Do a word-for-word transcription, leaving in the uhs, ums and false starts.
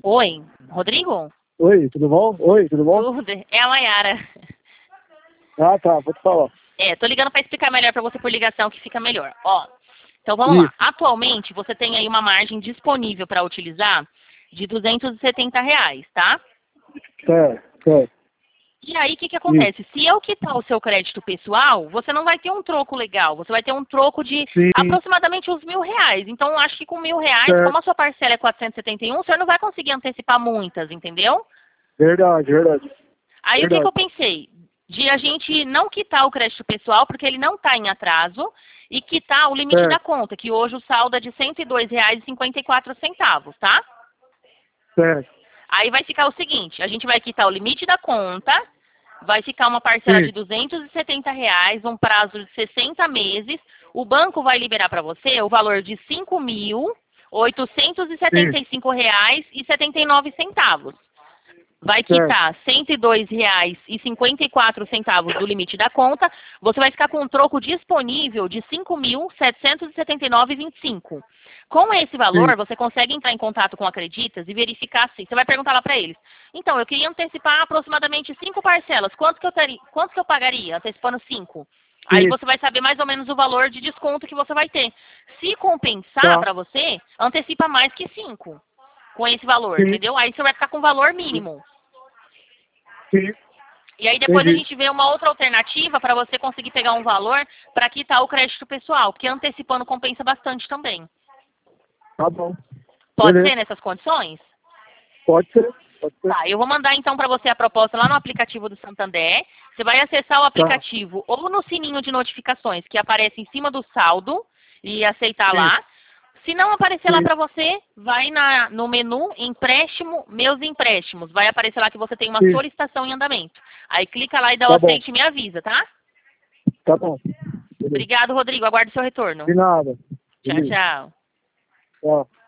Oi, Rodrigo? Oi, tudo bom? Oi, tudo bom? Tudo. É a Mayara. Ah, tá, vou te falar. É, tô ligando para explicar melhor para você por ligação que fica melhor. Ó, então vamos lá. Isso. Atualmente você tem aí uma margem disponível para utilizar de duzentos e setenta reais, tá? Certo, certo. E aí, o que, que acontece? Se eu quitar o seu crédito pessoal, você não vai ter um troco legal. Você vai ter um troco de Sim, aproximadamente uns mil reais. Então, acho que com mil reais, certo. como a sua parcela é quatrocentos e setenta e um, o senhor não vai conseguir antecipar muitas, entendeu? Verdade, verdade. Aí, o que, que eu Verdade. pensei? De a gente não quitar o crédito pessoal, porque ele não está em atraso, e quitar o limite da Certo, conta, que hoje o saldo é de cento e dois reais e cinquenta e quatro centavos, tá? certo. Aí vai ficar o seguinte, a gente vai quitar o limite da conta, vai ficar uma parcela de Sim, duzentos e setenta reais, um prazo de sessenta meses, o banco vai liberar para você o valor de cinco mil oitocentos e setenta sim, e cinco reais e setenta e nove centavos. Vai certo. quitar cento e dois reais e cinquenta e quatro centavos do limite da conta, você vai ficar com um troco disponível de cinco mil setecentos e setenta e nove reais e vinte e cinco centavos. Com esse valor, Sim, você consegue entrar em contato com a Acreditas e verificar assim. Você vai perguntar lá para eles. Então, eu queria antecipar aproximadamente cinco parcelas. Quanto que eu, teria, quanto que eu pagaria antecipando cinco? Aí sim, você vai saber mais ou menos o valor de desconto que você vai ter. Se compensar tá. para você, antecipa mais que cinco com esse valor, Sim, entendeu? Aí você vai ficar com valor mínimo. sim, E aí depois a entendi. gente vê uma outra alternativa para você conseguir pegar um valor para quitar o crédito pessoal, porque antecipando compensa bastante também. Tá bom. Pode Beleza. ser nessas condições? Pode ser, pode ser. Tá, eu vou mandar então para você a proposta lá no aplicativo do Santander. Você vai acessar o Tá. aplicativo ou no sininho de notificações que aparece em cima do saldo e aceitar Sim, lá. Se não aparecer lá sim, para você, vai na, no menu empréstimo, meus empréstimos. Vai aparecer lá que você tem uma sim. solicitação em andamento. Aí clica lá e dá o Tá bom, aceite e me avisa, tá? tá bom. Beleza. Obrigado, Rodrigo. Aguardo seu retorno. De nada. Tchau, Beleza. tchau. Tchau.